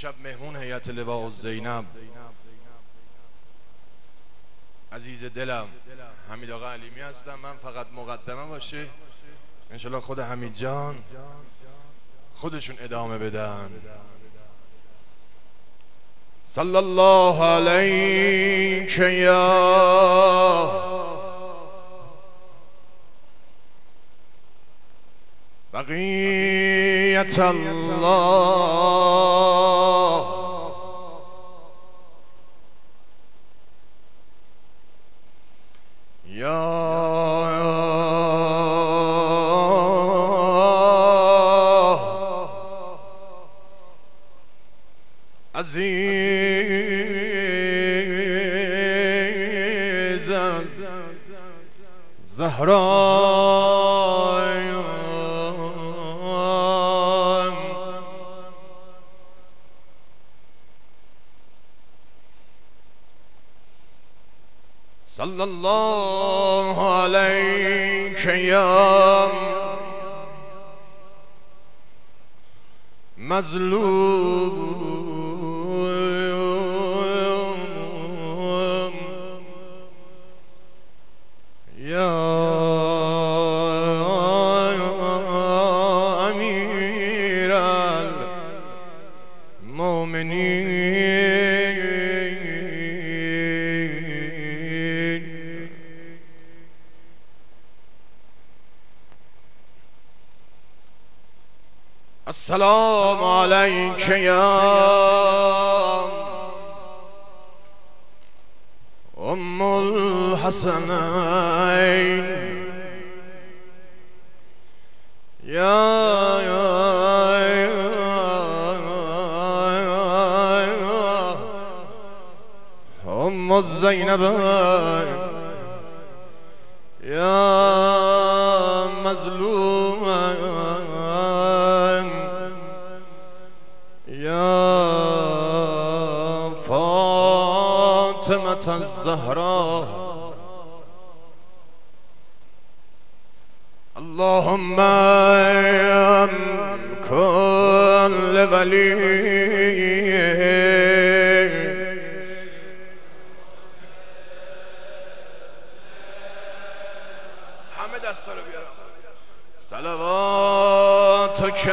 امشب مهمون هیئت لواء زینب عزیز دلم حمید آقا علیمی هستم. من فقط مقدمه باشه، انشالله خود حمید جان خودشون ادامه بدن. صلی الله علیک یا بقیت الله یا عزیز زهرا صلی الله علیک یا مظلوم یا امیر المؤمنین السلام علیک یا ام الحسنین یا ام الزینبین یا مظلومین یا فاطمة الزهراء اللهم كن لوليك همه دستا رو بیارم صلواتک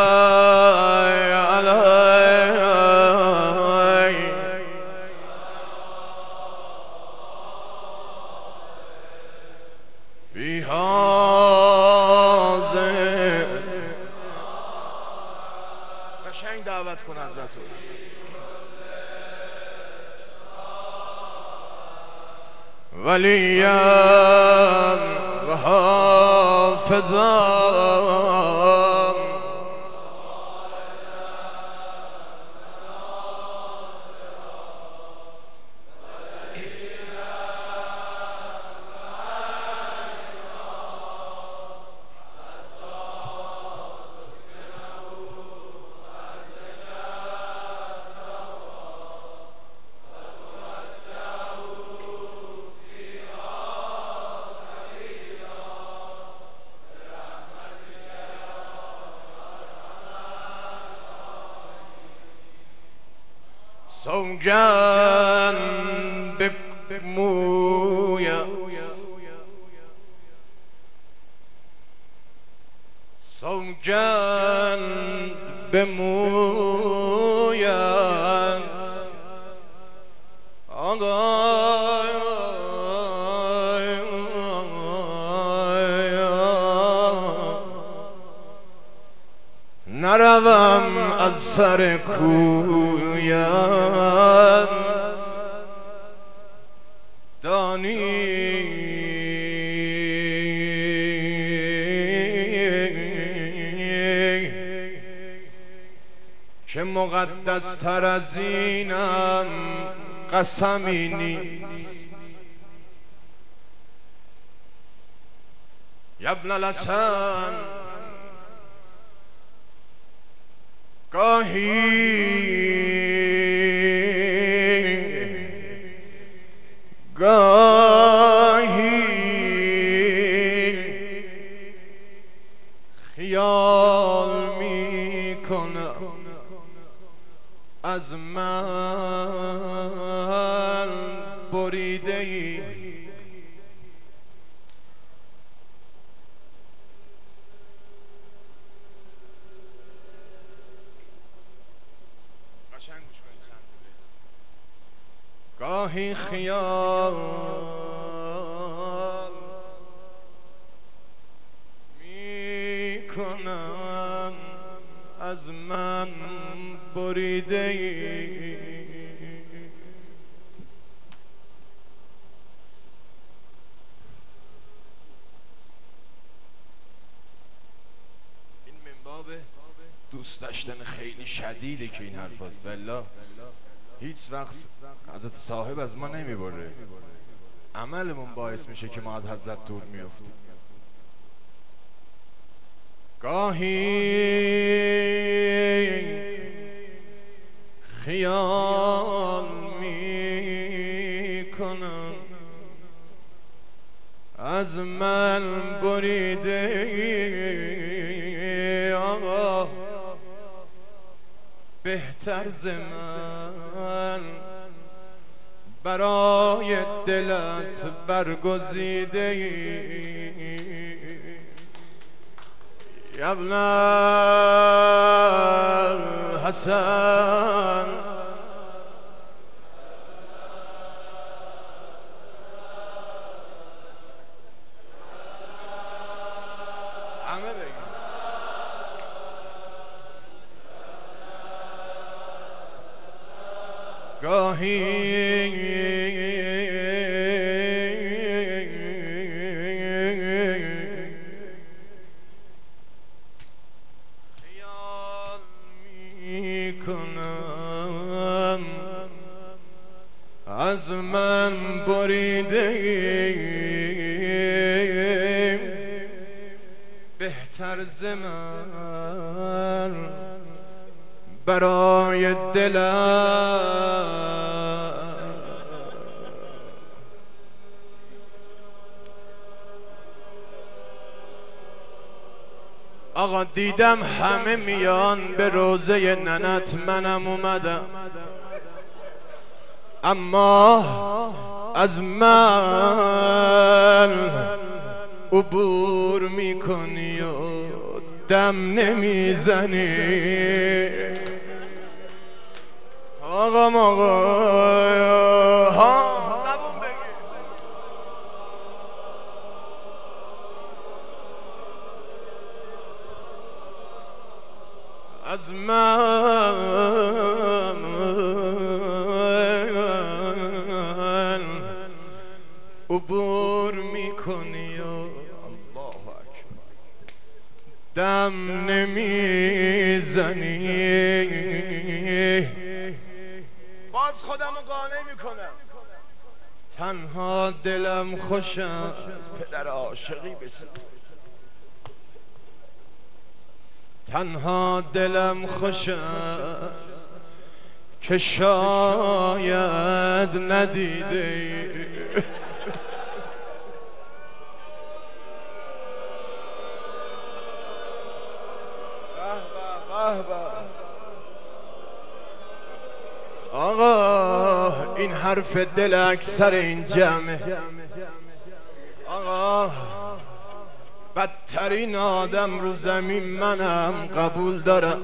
قشنگ دعوت کن حضرتو ولیا و حافظا سوگن به مویت سوگن به مویت نروم از سر کویت دانی که مقدس تر از اینم قسمی نیست ابن الحسن گاهی خیال می کنم من بریده ای گاهی خیال میکنم از من بریده ای این منباب دوست داشتن خیلی شدیده که این حرف هست. والله هیچ وقت حضرت صاحب از ما نمیبره، عملمون باعث میشه که ما از حضرت دور میفتیم. گاهی خیال میکنم از من بریده ای آقا، بهتر ز من برای دلت برگزیده ای ابن الحسن همه بگیم گاهی کنم از من بریده بهتر ز من برای دلم آقا دیدم همه میان به روزه ننت، منم اومدم اما از من عبور میکنی و دم نمیزنی آقا زبون بگی از من عبور میکنی و الله اکبر دم نمیزنی باز خودمو قانع میکنم تنها دلم خوش از پدر عاشقی بسید تنها دلم خوش است که شاید ندیده آقا این حرف دل اکثر این جمعه آقا بدترین آدم رو زمین منم قبول دارم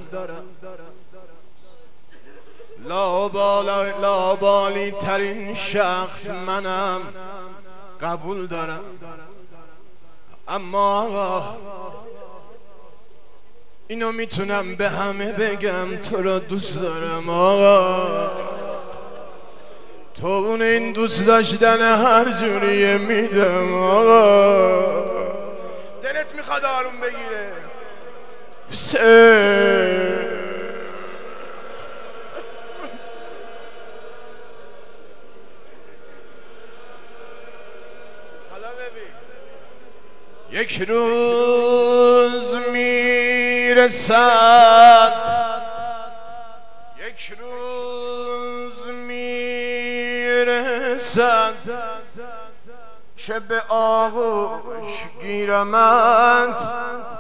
لابالی ترین شخص منم قبول دارم اما آقا اینو میتونم به همه بگم تو رو دوست دارم آقا تو اون این دوست داشتن هر جوریه میدم آقا دلت میخواد آروم بگیره حالا ببین یک روز میرسد یک روز میرسد که به آغوش گیرمت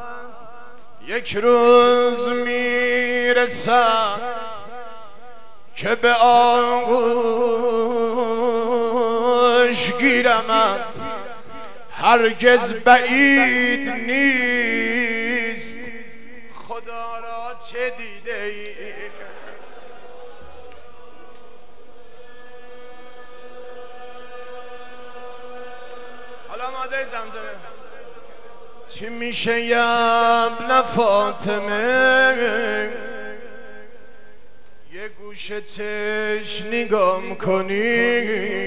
یک روز میرسد که به آغوش گیرمت هرگز بعید نیست. خدا را چه دیده ای؟ حالا ماده زمزمه چی میشه یبن فاطمه یه گوشه چش نگام کنی؟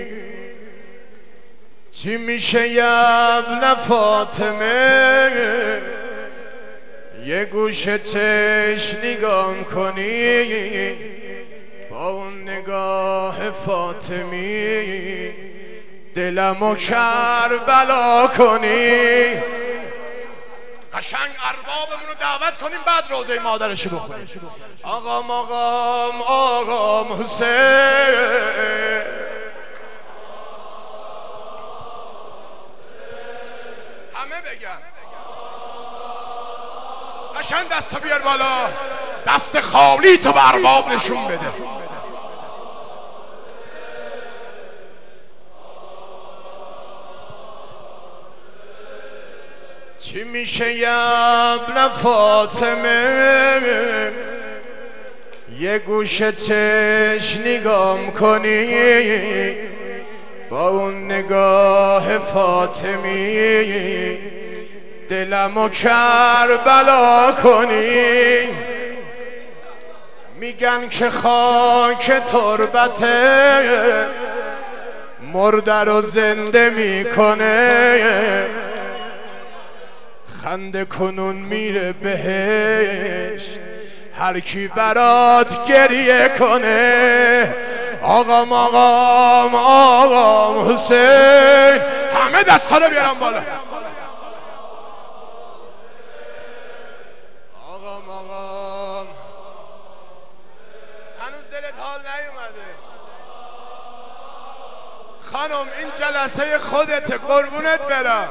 چی میشه یبن فاطمه یه گوشه چش نگام کنی؟ با اون نگاه فاطمی دلمو کربلا کنی؟ قشنگ اربابمون رو دعوت کنیم بعد روزه مادرشو بخونیم. آقام آقام آقام حسین همه بگن قشنگ دستو بیار بالا، دست خالی تو به ارباب نشون بده. چی میشه یبن فاطمه یه گوشه چش نگام کنی؟ با اون نگاه فاطمی دلمو کربلا کنی؟ میگن که خاک تربته مرده رو زنده میکنه، خنده کنون میره بهشت هر کی برات گریه کنه. آقام آقام آقام حسین همه دست‌ها رو بیارم بالا. آقام آقام هنوز دلت حال نیومده؟ خانم این جلسه خودته قربونت برم.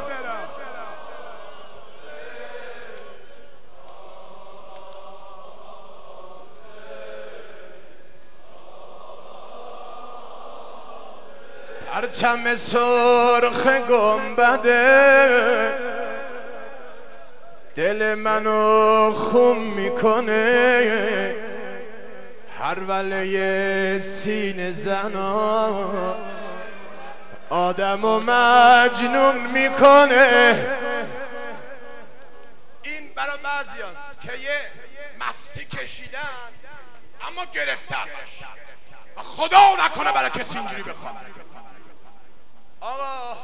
پرچم سرخ گنبده دل منو خون میکنه، هر وله سینه زنا آدمو مجنون میکنه. این برای بعضیاست که یه مستی کشیدن اما گرفته ازش و خدا نکنه برای کسی اینجوری بخواد. آقا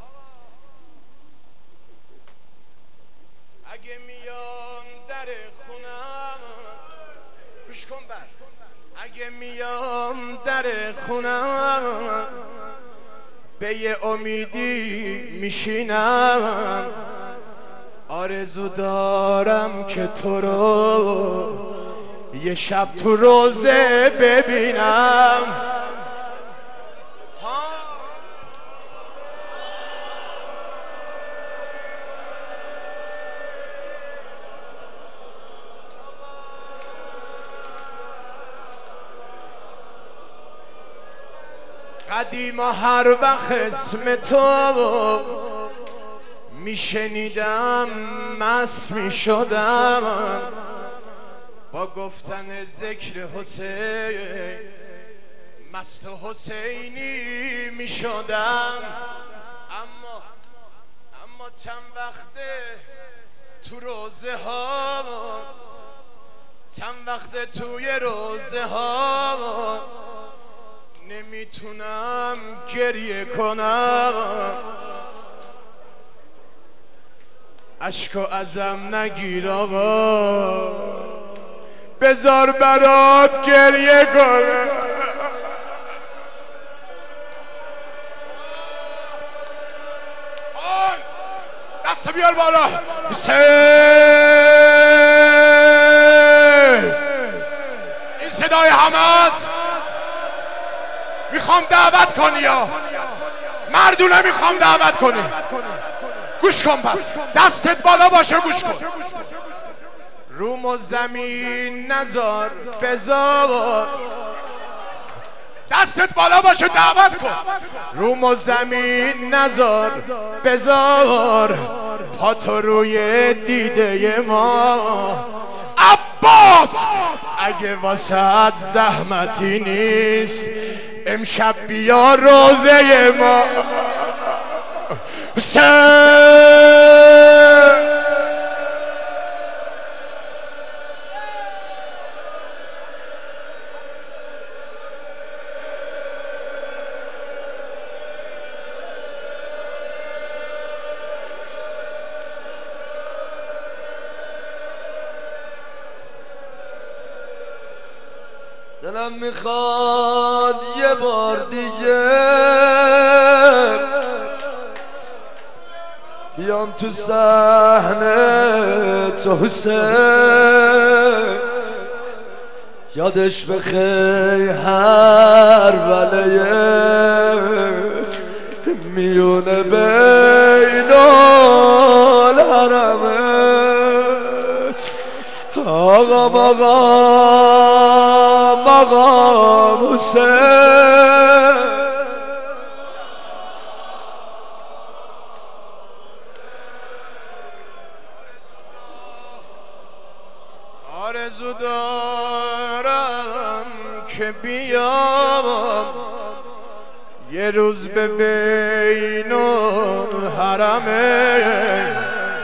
اگه میام در خونم گوش کن بر، اگه میام در خونم به یه امیدی میشینم، آرزو دارم که تو رو یه شب تو روزه ببینم. قدیما هر وقت اسم تو میشنیدم مست میشدم، با گفتن ذکر حسین مست حسینی میشدم. اما چند وقته تو روزه ها، چند وقته توی روزه ها نمیتونم گریه کنم، اشکو ازم نگیر آقا، بذار برات گریه کنم. دست بیار بالا. این صدای همه است. میخوام دعوت کنی یا مردونه میخوام دعوت کنی. گوش کن پس دستت بالا باشه گوش کن. روم و زمین نزار بذار دستت بالا باشه دعوت کن. روم و زمین نزار، بذار پاتو روی دیده ما. عباس اگه واسط زحمتی نیست امشب بیا روزه ما. دلم میخواد یه بار دیگه بیام تو صحنه تو حسین، یادش بخیر هر ولیه میونه بین الحرمه. آقا مقام حسین، آرزو دارم که بیام یه روز به بین الحرمه،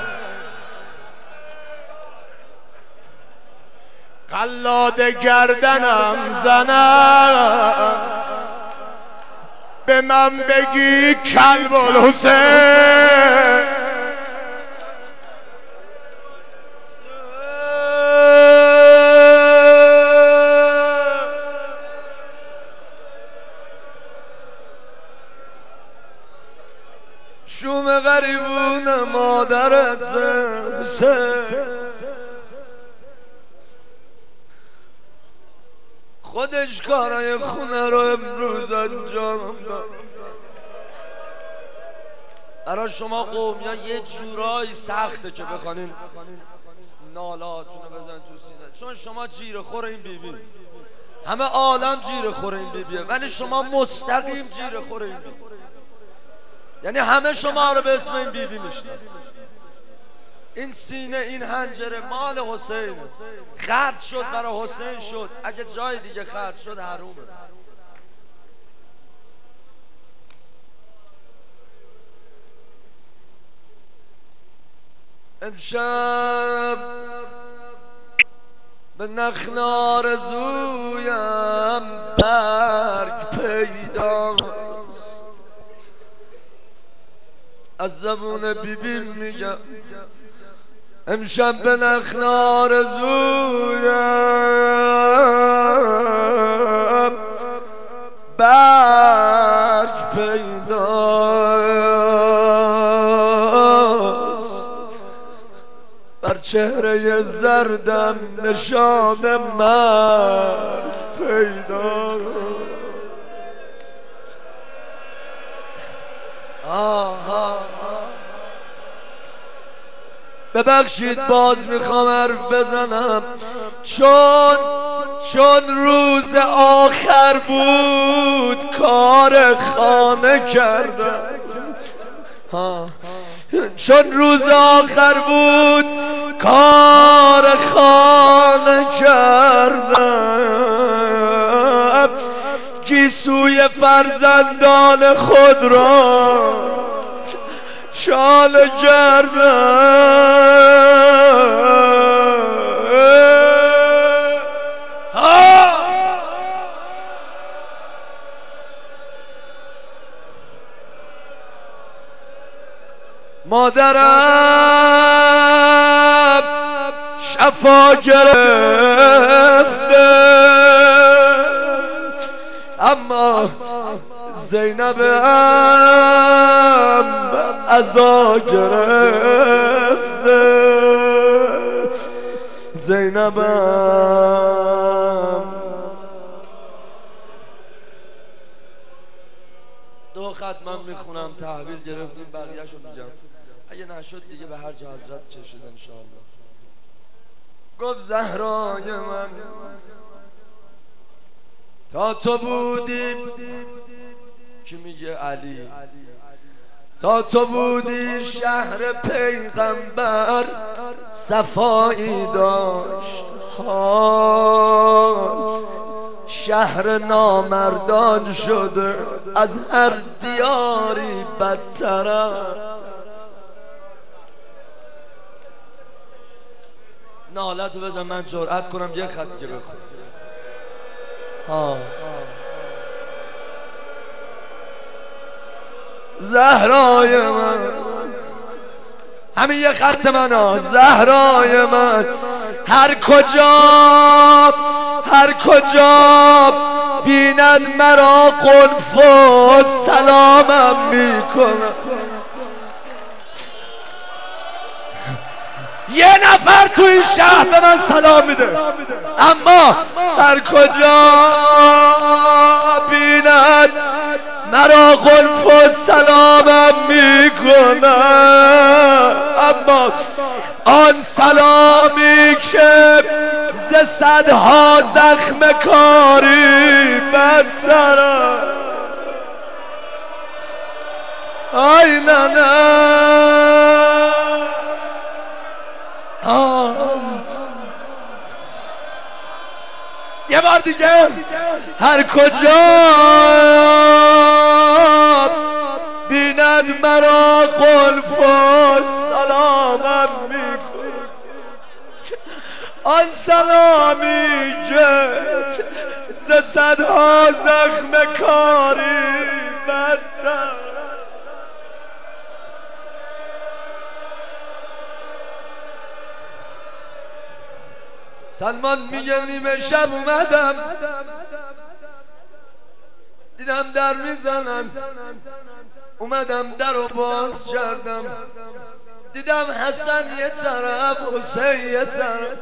قلاد گردنم زنم به من بگی کلب الحسین. شوم غریبون مادرت حسین، خودش کارای خونه رو امروز انجام داد. برای شما قومیان یه جورایی سخته که بخوانین نالاتون رو بزن تو سینه، چون شما جیره خور این بیبی، همه عالم جیره خور این بیبیه، ولی شما مستقیم جیره خور این بیبی، یعنی همه شما رو به اسم این بیبی میشناسید. این سینه این حنجره مال حسین، خرج شد برای حسین شد، اگه جای دیگه خرج شد حرومه. امشب به نخل آرزویم برگ پیداست، از زبون بیبی میگم امشب به نخل آرزویم برگ پیداست، بر چهره زردم نشان مرگ پیداست. ببخشید باز میخوام حرف بزنم، چون روز آخر بود کار خانه کردم، چون روز آخر بود کار خانه کردم، گیسوی فرزندان خود را شال کردم. مادرم شفا گرفته، اما زینبم عزا گرفته، زینبم. دو خط من میخونم، تحویل گرفتیم، بقیه‌شو میگم، اگه نشد دیگه به هر جا حضرت کشید انشاءالله. گفت زهرای من تا تو بودی کی میگه علی تا تو بودی شهر پیغمبر صفایی داشت شهر نامردان شده از هر دیاری بدتر است. نالتو بزن من جرأت کنم یه خط که بخون. زهرای من همین یه خط من ها. زهرای من هر کجا بیند مرا قلف و سلامم میکنم. یه نفر تو این شهر به من سلام میده، اما هر کجا بیند مرا قلف و سلامم میکنم، اما آن سلامی که ز صدها زخم کاری بدتر است. آی نه یه بار دیگه هر کجا بیند مرا قلف و سلامم میکن، آن سلامی که ز صدها زخم کاری بدتر. سلمان میگه نیمه شب اومدم دیدم در میزنن، اومدم در رو باز کردم دیدم حسن یه طرف حسین یه طرف.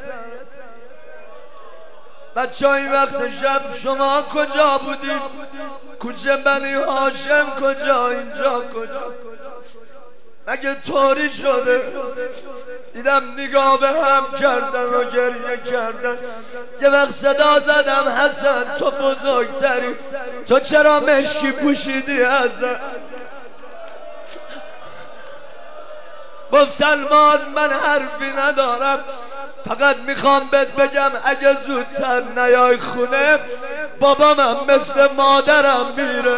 بچه های وقت شب شما کجا بودید؟ کوچه بنی هاشم کجا؟ اینجا کجا؟ مگه طوری شده؟ دیدم نگاه به هم کردن و گریه کردن. یه وقت صدا زدم حسن تو بزرگتری، تو چرا مشکی پوشیدی حسن؟ گفت سلمان من حرفی ندارم، فقط میخوام بهت بگم اگه زودتر نیای خونه بابامم مثل مادرم میره.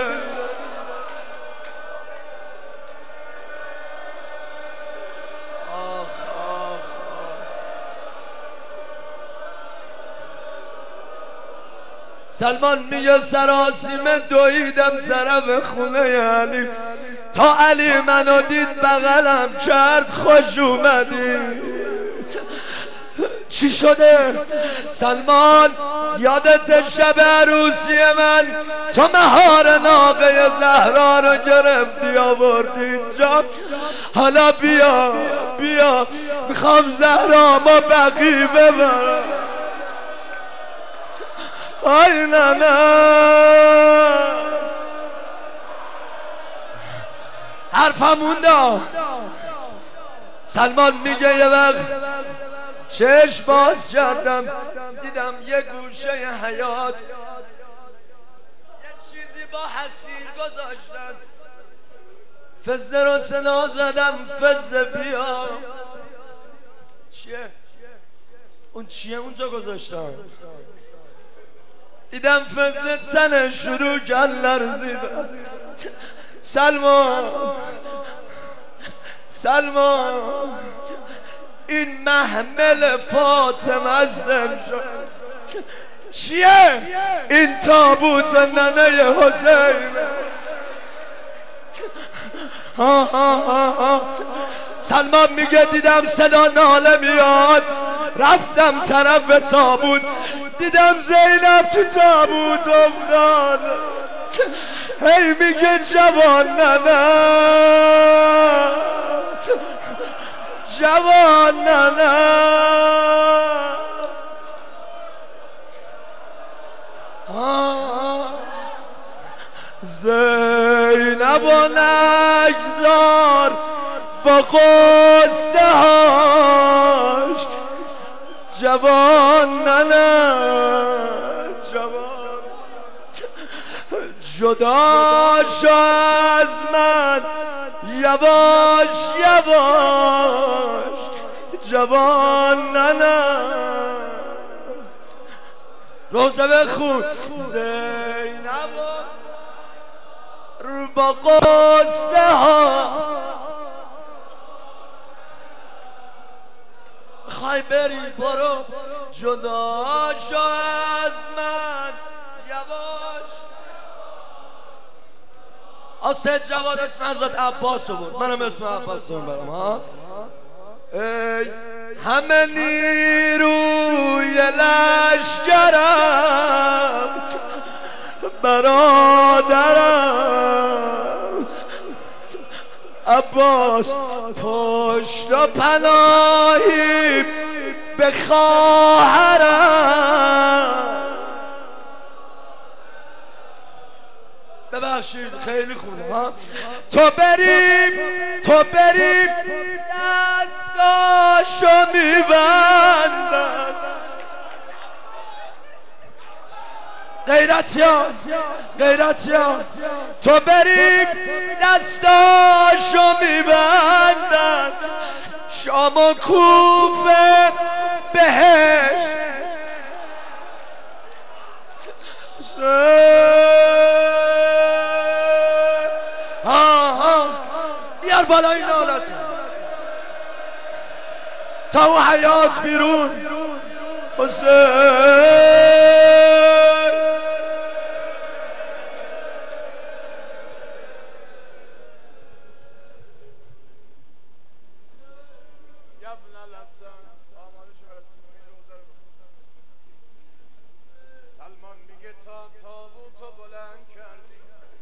سلمان میگه سراسیمه دویدم طرف خونه علی، تا علی منو دید بغلم کرد خوش اومدی. چی شده؟ سلمان یادت شب عروسی من تو مهار ناقه زهرا رو گرفتی آوردی اینجا؟ حالا بیا میخوام زهرا ما بقی ببرم. آی نه حرفم مونده. سلمان میگه یه وقت چشم باز کردم دیدم یه گوشه حیات یه چیزی با حسیر گذاشتن. فزه رو صدا زدم فزه بیا. چیه؟ اون چیه اونجا گذاشتن؟ دیدم فزه تنه شروع کرد لرزیدن. سلمان این محمل فاطمه است امشب. چیه؟ این تابوت ننه حسین. سلمان میگه دیدم صدا ناله میاد، رفتم طرف تابوت دیدم زینب تو تابوت افتاد. هی میگه جوان ننه جوان ننه. زینب و نگذار با قصه هاش جوان ننه جوان. جدا شو از من یواش یواش جوان نه روزه بخون زینب رو با قصه ها خواهی بری برو جدا شو از من یواش سید جوادش فرزاد عباس رو برد منم اسم عباس رو برم ها ای همه نیروی لشکرم برادرم عباس پشت و پناهی به خواهرم ببخشید خیلی خونه ها تو بریم دستاشو میبندن غیرتیان تو بریم دستاشو میبندن شام و کوفه بهش بیار بالا این نالتو تا او حیات بیرون حسین سلمان میگه تا تابوتو بلند کردی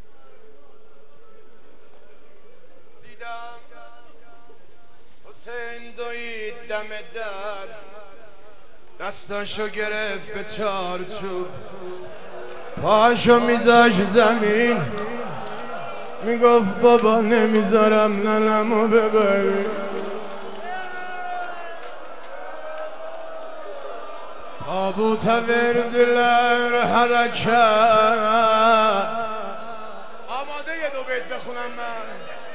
دیدم حسین دوید دم در دستاشو گرفت به چارچوب پاشو میذاش زمین میگفت بابا نمیذارم ننمو ببری تابوت وردلر حرکت آماده یه دو بیت بخونم من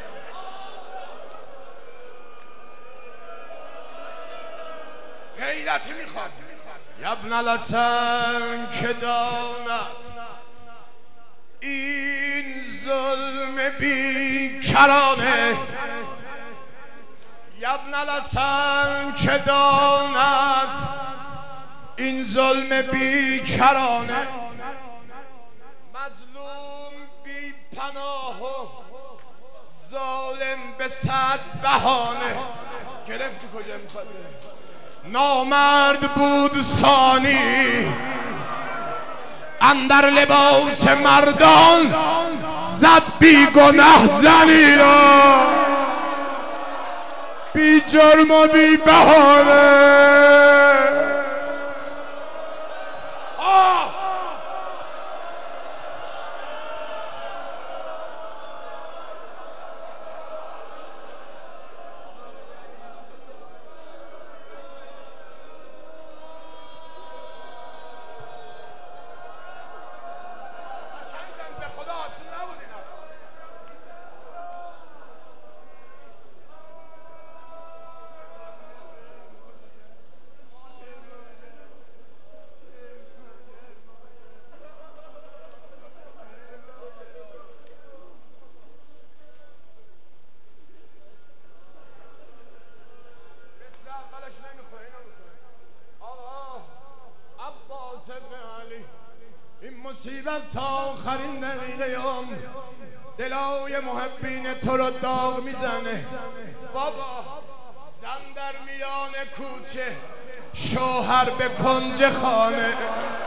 غیرتی میخواد یبن الحسن که داند این ظلم بیکرانه یبن الحسن که داند این ظلم بیکرانه مظلوم بی پناه و ظالم به صد بهانه گرفتی کجا میخواد نامرد بود ثانی اندر لباس مردان زد بی گناه زنی را بی جرم و بی بهانه این مصیبت تا آخرین دقیقه دلای محبین تو رو داغ میزنه بابا زن در میان کوچه شوهر به کنج خانه